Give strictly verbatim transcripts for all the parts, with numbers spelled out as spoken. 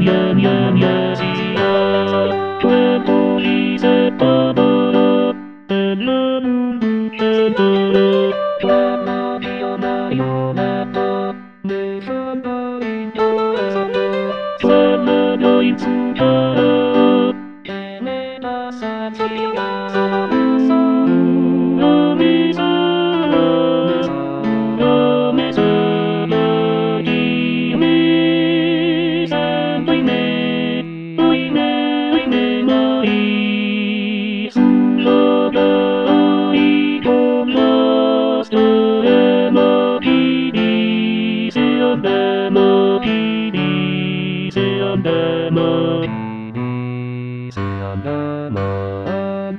yeah, yeah, yeah, see ya. Twinkle, he said, ba, ba, ba, and la, la, la, la, la. Twinkle, he, oh, my, oh, my, ba, ne, sa, ba, in, oh, sa, ba. Sa, la, la, in, su, ka, ke, ne, na, sa, ti, ga, sa, la, sa. La, mi, sa, la, la, mi, sa, la, di, mi, sa, do, me, do, me, me, ma, i, la, la, i, do, la, sta, e, ma, pi, di, si, an, de, ma, pi, di, si, an, de, ma, pi, di, si, an, de, ma.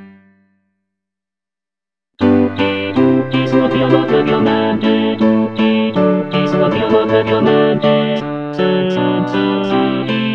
Tutti, tutti, suoviamo velocemente, tutti, tutti, suoviamo velocemente, senza, senza,